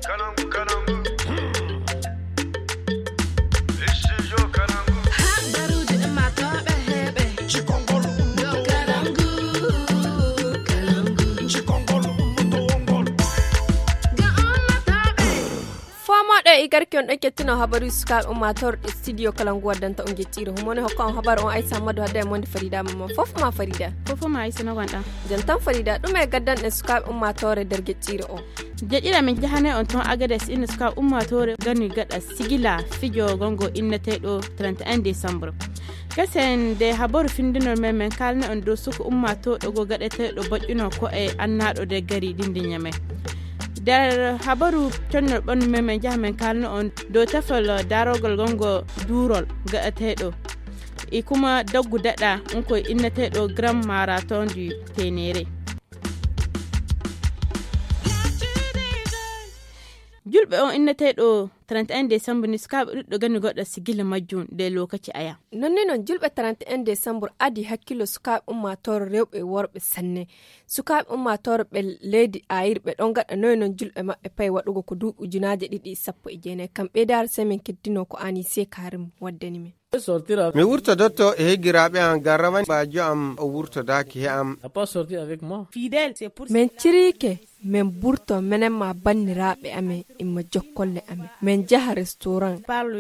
igarkion ɗake tino habaru suka ummator studio kalangu wadanta on jettiro humone hokka habar on Aisha Madu hadda monde Farida mamman fofma Farida fofma Aisha na gwanda jantan Farida dume gaddan e suka ummatore der jettiro on jeɗira min jahane on ton Agades ina suka ummatore gani gada sigila fijo gongo inneteɗo 31 décembre kasen de habaru findinol men kalne on do suka ummatoɗo go gaɗeteɗo boƴƴuno ko e annaɗo de gari dindi nyame der habaru tonnol ɓandu men jahamen kalno on dow tefol darogol gongo durol ga'ateɗo e kuma doggu daɗa on koye inneteɗo grand marathon du Ténéré. julɓe on inneteɗo 31 décembre ni sukaɓe ɗuɗɗo gani goɗɗo sigila majjum de lokaci aya nonni noon julɓe 31 décembre adi hakkilo sukaɓe ummatore rewɓe worɓe sanne sukaɓe ummatore ɓe leydi ayir ɓe ɗon gaɗa noyi noon julɓe maɓɓe payi waɗugo ko duuɓi ujunaje 219 kamɓe dar semin keddino ko ani se karim waddani men mi wurtodotto e heggiraɓe an garraman bajo am o wurtodaki he am min cirike min burto menen ma banniraɓe amen imma jokkolle amen min jaha restaurant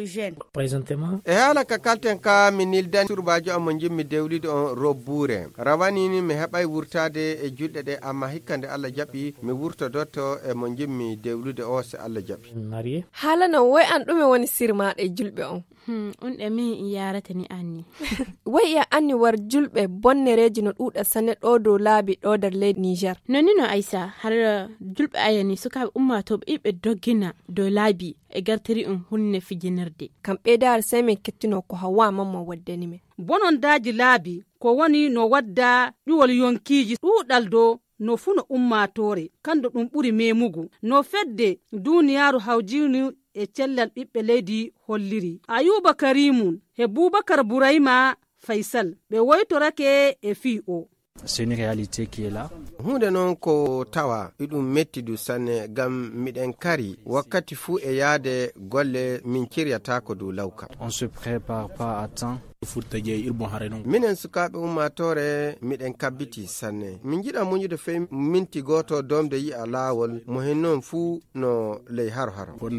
e haala ka kalten ka mi nildan surbajo am mo jimmi dewlide on robbure rawanini mi heɓay wurtade e julɗe ɗe amma hikkande Allah jaɓi mi wurtodotto e mo jimmi dewlude o se Allah jaɓi haala non woy an ɗume woni sirmaɗe e julɓe on on ɗe min yarata ni anni way ya anni war julɓe bonnereji no ɗuɗa sanne ɗo dow laabi ɗo nder leydi Niger nonni no Aisha har julɓe ayani sukaɓe ummatoɓe iɓe doggina dow laabi e gartiri on hunne fijinirde kamɓe dar sai min kettino ko Hawa mamma waddani men bonon daji laabi ko woni no wadda ƴuwol yonkiji ɗuɗal dow no funo ummatore kando ɗum ɓuri memugo no fedde duniyaru hawjini e cellal ɓiɓɓe leydi holliri Ayuba Karimun he Boubacar Bourayma Faisal ɓe woytorake e fii o c'est une réalité qui est là. hunde noon ko tawa ɗum mettidu sanne gam miɗen kari wakkati fuu e yaade golle min ciryata ko dow lawka On se prépare pas à temps. minen sukaɓe ummatore miɗen kabbiti sanne min jiɗa muñude fe minti goto domde yi'a laawol mo hen noon fuu no ley haro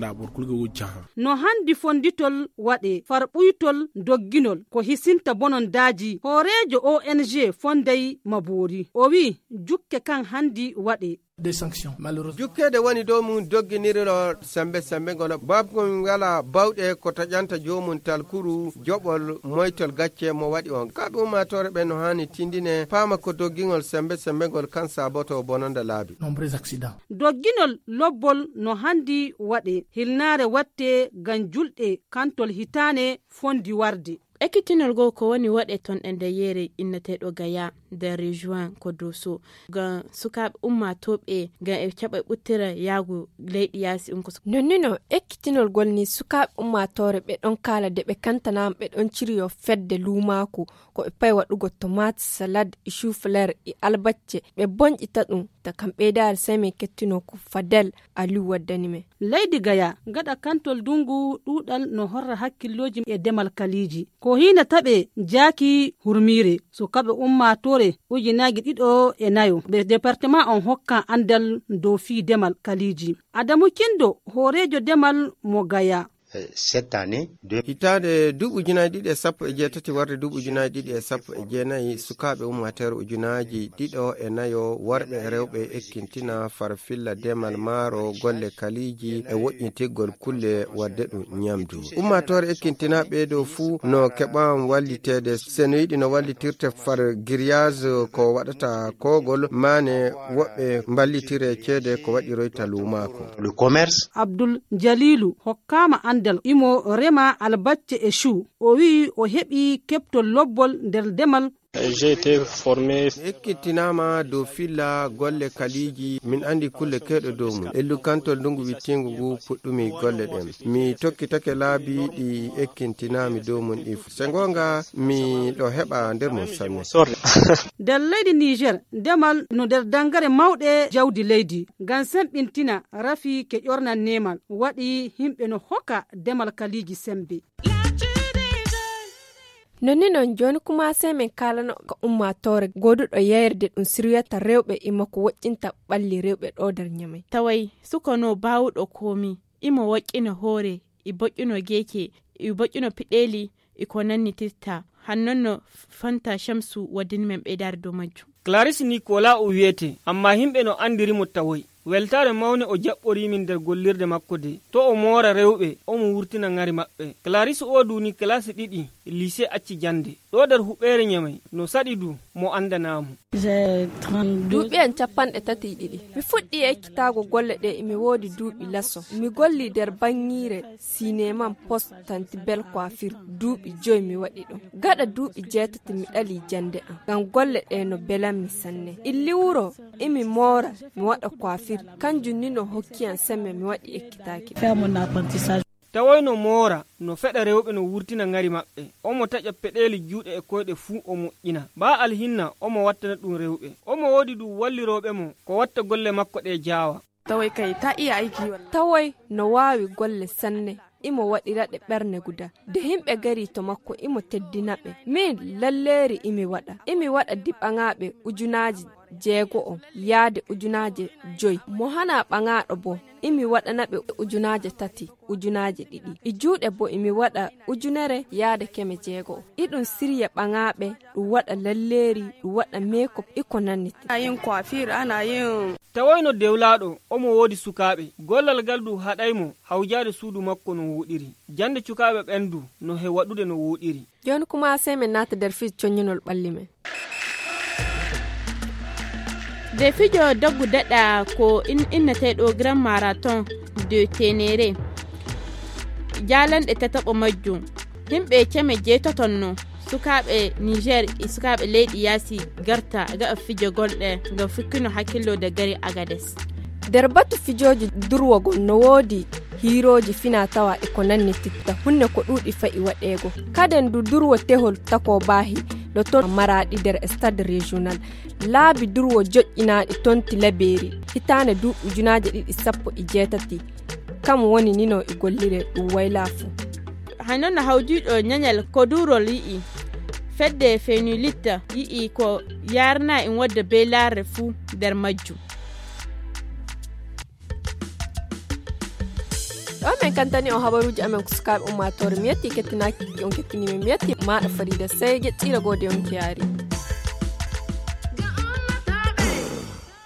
no handi fonditol waɗe farɓuytol dogginol ko hisinta bonon daji horejo ONG fonday Mabori o wi jukke kan handi waɗe des sanctions malheureusement jukkede woni dow mum dogginiriro sembe ngol babkon wala bawɗe ko taƴanta jomum talkuru joɓol moytol gacce mo waɗi on kaɓe ummatore ɓe no hani tindine paama ko doggingol sembe ngol kan saboto bononda laabi nombreux accidents dogginol lobbol no handi waɗe hilnare watte gan julɗe kantol hitane fondi warde ekkitinol go ko woni waɗe ton e nde yeere inneteɗo Gaya de rejoin ko doso ga sukaɓe ummatoɓe ga e caɓa ɓuttira yaagu leyɗi yaasi ko nonnino ekkitinol gol ni sukaɓe ummatore ɓe ɗon kala de ɓe kantanama ɓe ɗon ciriyo fedde lumaku ko ɓe pay waɗugo tomate salade e chou-fleur e albacce ɓe bonƴita ɗum ta kamɓe dal sai min kettino ko Fadel Aliou waddani men leydi Gaya gaɗa kantol dungu ɗuɗal no horra hakkilloji e demal kaliji ko hina taɓe jaaki hurmire sukaɓe ummatore 204 ɓe département on hokka andal dow fi demal kaliji Adamu Kindo horejo demal mo Gaya cette année hitande duuɓi ujunaji ɗiɗi e sappo e jeetati warde duuɓi ujunaji ɗiɗi e sappo e jeenayi sukaɓe ummatere ujunaji ɗiɗo e nayo worɓe e rewɓe ekkintina farfilla demal maaro golle kaliji e woƴƴintirgol kulle wadde ɗum ñamdu ummatore ekkintina ɓeeɗo fuu no keɓan wallitede seno yiɗi no wallitirte far grillage ko waɗata kogol mane woɓɓe ballitire ceede ko waɗiroyta lumako le commerce Abdoul Jalilu hokkama imo rema albacce e chou o wi o heɓi keptol lobbol nder demal J'ai été formé. Ekkitinama do filla golle kaliji min andi kulle keɗo dow mum. Ellu kantol ndungu wittingu ngu puɗɗumi golle ɗen. Mi tokkitake laabi ɗi ekkintinami dow mum ɗi. Se gonga mi ɗo heɓa nder mum sanne. Nder leydi Niger ndemal no nder dangare mawɗe jawdi leydi ngam semɓintina rafi ke ƴornan nemal waɗi himɓe no hokka ndemal kaliji sembe. nonni non joni kuma sai min kalano ka ummatore goduɗo yayirde ɗum siryata rewɓe ima ko woƴƴinta ɓalli rewɓe ɗo nder nyamai tawai sukono bawuɗo komi imo woƴƴina hoore i boƴƴino geke i boƴƴino piɗeli i ko nannitirta hannonno fanta shamsu waddini men ɓeydare dow majjum. Clarisse Nicolas o wiyete amma himɓe no andirimo tawoy weltare mawne o jaɓɓorimin nder gollirde makko de to o moora rewɓe omo wurtina ngari maɓɓe. Clarisse o duni classe ɗiɗi lycée acci jande ɗo nder huɓɓere nyamay no saɗi du mo andanamo. duuɓi en capanɗe tati ɗiɗi mi fuɗɗi ekkitago golle ɗe imi woodi duuɓi lasso mi golli nder bangire cinéman post tanti bel coiffure duuɓi 5 mi waɗi ɗum gaɗa duuɓi 7 mi ɗali jande am ngam golle ɗe no belanmi sanne illi wuro imi moora mi waɗa coiffure kanjum ni no hokkiyam sembe mi waɗi ekkitaki tawoy no moora no feɗa rewɓe no wurtina ngari maɓɓe omo taƴa peɗeli juuɗe e koyɗe fuu o moƴƴina ba alhinna omo wattana ɗum rewɓe omo woodi ɗum walliroɓe mo ko watta golle makko ɗe jaawa. Tawoy kay ta iya aiki walla tawoy no waawi golle sanne imo waɗira ɗe ɓerne guda de himɓe gari to makko imo teddinaɓe min lalleeri imi waɗa diɓaŋaɓe ujunaji 6 yaade ujunaje 5 mo hana ɓaŋaɗo bo imi waɗanaɓe ujunaje 3 ujunaje 2 i juuɗe bo imi waɗa ujunere yaade 600 iɗum sirya ɓaŋaɓe ɗum waɗa lalleeri ɗum waɗa makeup iko nanniti yin coiffure ana yin tawoyno dewlaɗo omo woodi sukaɓe gollal ngal du haɗaymo hawjade suudu makko no woɗiri jande cukaɓe ɓendu no he waɗude no woɗiri. joni kuma sai min nata nder fis coññinol ɓalli men. de fijo doggu daɗa ko innateɗo grand marathon de Tenere jalanɗe tataɓo majjum himɓe keme 7 no sukaɓe Niger e sukaɓe leydi yaasi garta ga'a fijo gonɗe ngam fukkino hakkillo de gari Agades. nder batu fijoji durwogol no woodi hiroji fina tawa e ko nannititta hunne ko ɗuuɗi fa'i waɗego kaden du durwo tehol tako baahi ɗo ton maraɗi nder stade régional laabi durwo joƴƴinaɗi tonti laberi hitande duuɓi 2018 kam woni nino e gollire ɗum wayla fu hanon hawjiɗo nyanyal ko durol yi'i fedde fenulita yi'i ko yarna en wadda be laare fu nder majjum. ɗo men kantani o habaruji amen ko sukaɓe ummatore mi yetti kettinaki on kettinimi mi yetti maɗa Farida sey geɗɗira gode on kiyari.